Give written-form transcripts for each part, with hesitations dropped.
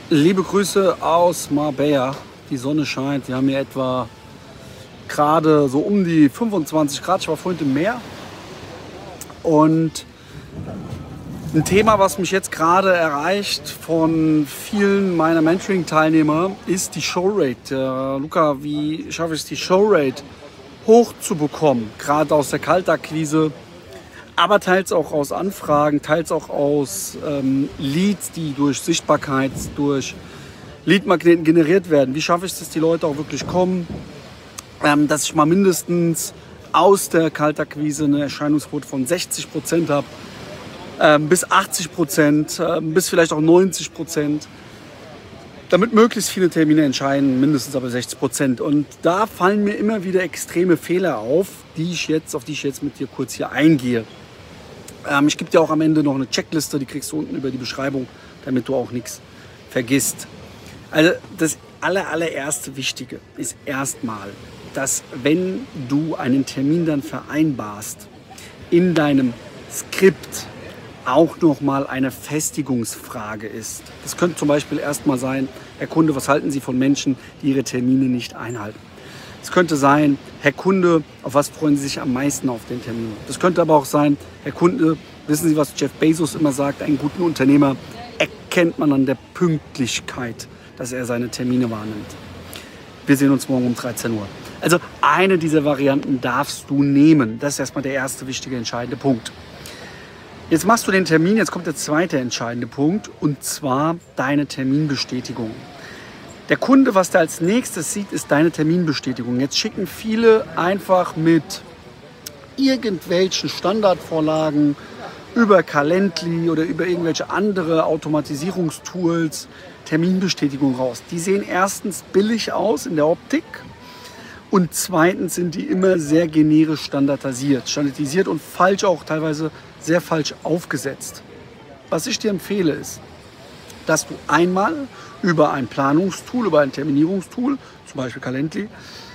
Liebe Grüße aus Marbella. Die Sonne scheint. Wir haben hier etwa gerade so um die 25 Grad. Ich war vorhin im Meer. Und ein Thema, was mich jetzt gerade erreicht von vielen meiner Mentoring-Teilnehmer, ist die Showrate. Luca, wie schaffe ich es, die Showrate hochzubekommen? Gerade aus der Kaltakquise, aber teils auch aus Anfragen, teils auch aus Leads, die durch Sichtbarkeit, durch Leadmagneten generiert werden. Wie schaffe ich es, dass die Leute auch wirklich kommen? Dass ich mal mindestens aus der Kaltakquise eine Erscheinungsquote von 60% habe, bis 80%, bis vielleicht auch 90%. Damit möglichst viele Termine entscheiden, mindestens aber 60%. Und da fallen mir immer wieder extreme Fehler auf, auf die ich jetzt mit dir kurz hier eingehe. Ich gebe dir auch am Ende noch eine Checkliste, die kriegst du unten über die Beschreibung, damit du auch nichts vergisst. Also das allererste Wichtige ist erstmal, dass wenn du einen Termin dann vereinbarst, in deinem Skript auch nochmal eine Festigungsfrage ist. Das könnte zum Beispiel erstmal sein: Herr Kunde, was halten Sie von Menschen, die ihre Termine nicht einhalten? Es könnte sein: Herr Kunde, auf was freuen Sie sich am meisten auf den Termin? Das könnte aber auch sein: Herr Kunde, wissen Sie, was Jeff Bezos immer sagt, einen guten Unternehmer erkennt man an der Pünktlichkeit, dass er seine Termine wahrnimmt. Wir sehen uns morgen um 13 Uhr. Also eine dieser Varianten darfst du nehmen. Das ist erstmal der erste wichtige, entscheidende Punkt. Jetzt machst du den Termin, jetzt kommt der zweite entscheidende Punkt, und zwar deine Terminbestätigung. Der Kunde, was der als nächstes sieht, ist deine Terminbestätigung. Jetzt schicken viele einfach mit irgendwelchen Standardvorlagen über Calendly oder über irgendwelche andere Automatisierungstools Terminbestätigung raus. Die sehen erstens billig aus in der Optik und zweitens sind die immer sehr generisch standardisiert und falsch, auch teilweise sehr falsch aufgesetzt. Was ich dir empfehle ist, dass du einmal über ein Planungstool, über ein Terminierungstool, zum Beispiel Calendly,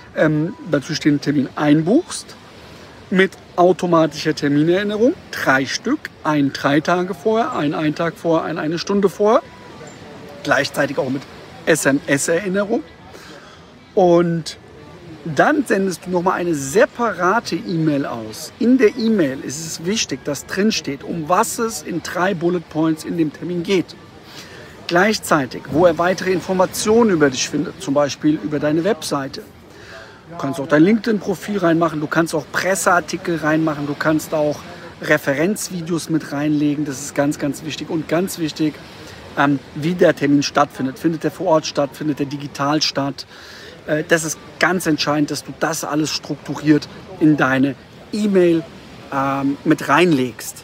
dazu stehenden Termin einbuchst, mit automatischer Terminerinnerung, 3 Stück, ein 3 Tage vorher, ein Tag vorher, eine Stunde vorher, gleichzeitig auch mit SMS-Erinnerung. Und dann sendest du nochmal eine separate E-Mail aus. In der E-Mail ist es wichtig, dass drin steht, um was es in 3 Bullet Points in dem Termin geht. Gleichzeitig, wo er weitere Informationen über dich findet, zum Beispiel über deine Webseite. Du kannst auch dein LinkedIn-Profil reinmachen, du kannst auch Presseartikel reinmachen, du kannst auch Referenzvideos mit reinlegen. Das ist ganz, ganz wichtig. Und ganz wichtig, wie der Termin stattfindet. Findet der vor Ort statt, findet der digital statt? Das ist ganz entscheidend, dass du das alles strukturiert in deine E-Mail mit reinlegst.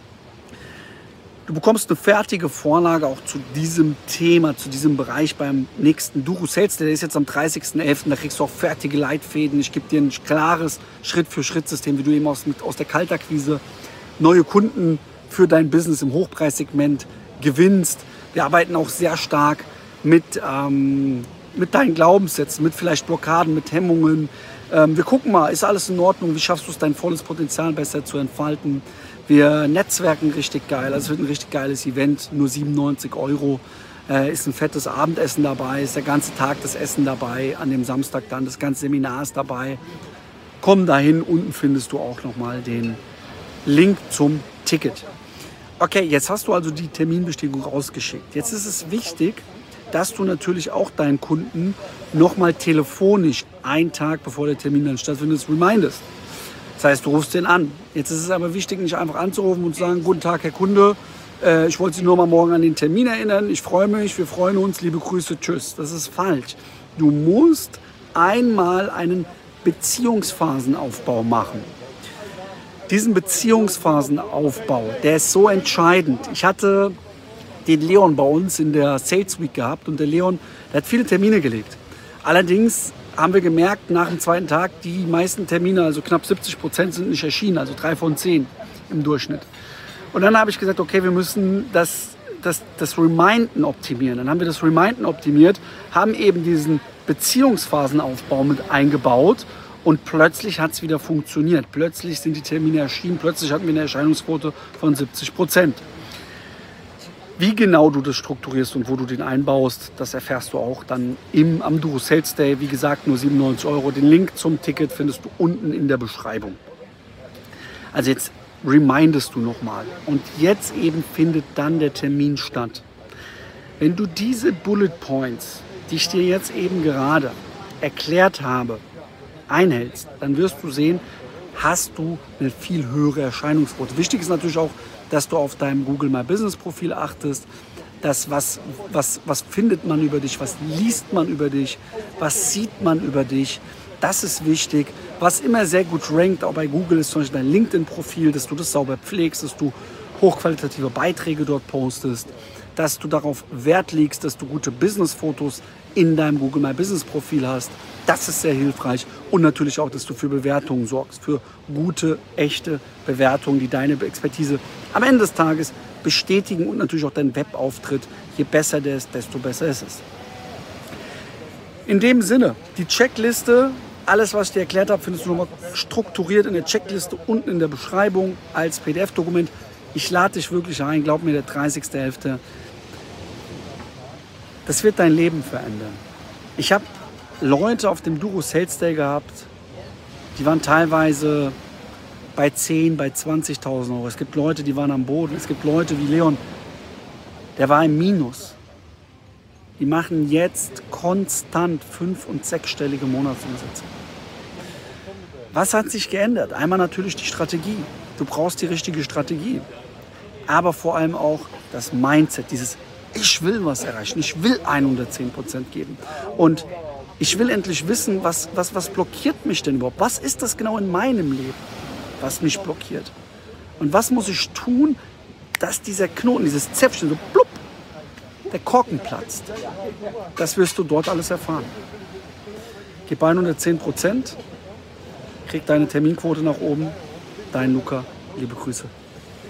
Du bekommst eine fertige Vorlage auch zu diesem Thema, zu diesem Bereich beim nächsten Duro Sales. Der ist jetzt am 30.11. Da kriegst du auch fertige Leitfäden. Ich gebe dir ein klares Schritt-für-Schritt-System, wie du eben aus der Kaltakquise neue Kunden für dein Business im Hochpreissegment gewinnst. Wir arbeiten auch sehr stark mit deinen Glaubenssätzen, mit vielleicht Blockaden, mit Hemmungen. Wir gucken mal, ist alles in Ordnung? Wie schaffst du es, dein volles Potenzial besser zu entfalten? Wir netzwerken richtig geil. Also es wird ein richtig geiles Event, nur 97 €. Ist ein fettes Abendessen dabei, ist der ganze Tag das Essen dabei, an dem Samstag dann das ganze Seminar ist dabei. Komm dahin, unten findest du auch nochmal den Link zum Ticket. Okay, jetzt hast du also die Terminbestätigung rausgeschickt. Jetzt ist es wichtig, dass du natürlich auch deinen Kunden nochmal telefonisch einen Tag bevor der Termin dann stattfindet remindest. Das heißt, du rufst den an. Jetzt ist es aber wichtig, nicht einfach anzurufen und zu sagen: Guten Tag, Herr Kunde, ich wollte Sie nur mal morgen an den Termin erinnern. Ich freue mich, wir freuen uns, liebe Grüße, tschüss. Das ist falsch. Du musst einmal einen Beziehungsphasenaufbau machen. Diesen Beziehungsphasenaufbau, der ist so entscheidend. Ich hatte den Leon bei uns in der Sales Week gehabt und der Leon, der hat viele Termine gelegt. Allerdings haben wir gemerkt, nach dem zweiten Tag, die meisten Termine, also knapp 70%, sind nicht erschienen, also 3 von 10 im Durchschnitt. Und dann habe ich gesagt, okay, wir müssen das Reminden optimieren. Dann haben wir das Reminden optimiert, haben eben diesen Beziehungsphasenaufbau mit eingebaut und plötzlich hat es wieder funktioniert. Plötzlich sind die Termine erschienen, plötzlich hatten wir eine Erscheinungsquote von 70%. Wie genau du das strukturierst und wo du den einbaust, das erfährst du auch dann am Duro Sales Day. Wie gesagt, nur 97 Euro. Den Link zum Ticket findest du unten in der Beschreibung. Also jetzt remindest du nochmal. Und jetzt eben findet dann der Termin statt. Wenn du diese Bullet Points, die ich dir jetzt eben gerade erklärt habe, einhältst, dann wirst du sehen, hast du eine viel höhere Erscheinungsquote. Wichtig ist natürlich auch, dass du auf deinem Google My Business Profil achtest, dass was findet man über dich, was liest man über dich, was sieht man über dich. Das ist wichtig. Was immer sehr gut rankt, auch bei Google, ist zum Beispiel dein LinkedIn-Profil, dass du das sauber pflegst, dass du hochqualitative Beiträge dort postest, dass du darauf Wert legst, dass du gute Business-Fotos in deinem Google My Business Profil hast. Das ist sehr hilfreich. Und natürlich auch, dass du für Bewertungen sorgst, für gute, echte Bewertungen, die deine Expertise am Ende des Tages bestätigen und natürlich auch dein Webauftritt. Je besser der ist, desto besser ist es. In dem Sinne, die Checkliste, alles, was ich dir erklärt habe, findest du nochmal strukturiert in der Checkliste unten in der Beschreibung als PDF-Dokument. Ich lade dich wirklich ein, glaub mir, der 30.11. Das wird dein Leben verändern. Ich habe Leute auf dem Duro Sales Day gehabt, die waren teilweise bei 10.000, bei 20.000 Euro. Es gibt Leute, die waren am Boden. Es gibt Leute wie Leon, der war im Minus. Die machen jetzt konstant 5- und 6-stellige Monatsumsätze. Was hat sich geändert? Einmal natürlich die Strategie. Du brauchst die richtige Strategie. Aber vor allem auch das Mindset, dieses ich will was erreichen, ich will 110% geben. Und ich will endlich wissen, was blockiert mich denn überhaupt? Was ist das genau in meinem Leben, was mich blockiert? Und was muss ich tun, dass dieser Knoten, dieses Zäpfchen so blub, der Korken platzt? Das wirst du dort alles erfahren. Gib 110%, krieg deine Terminquote nach oben. Dein Luca, liebe Grüße.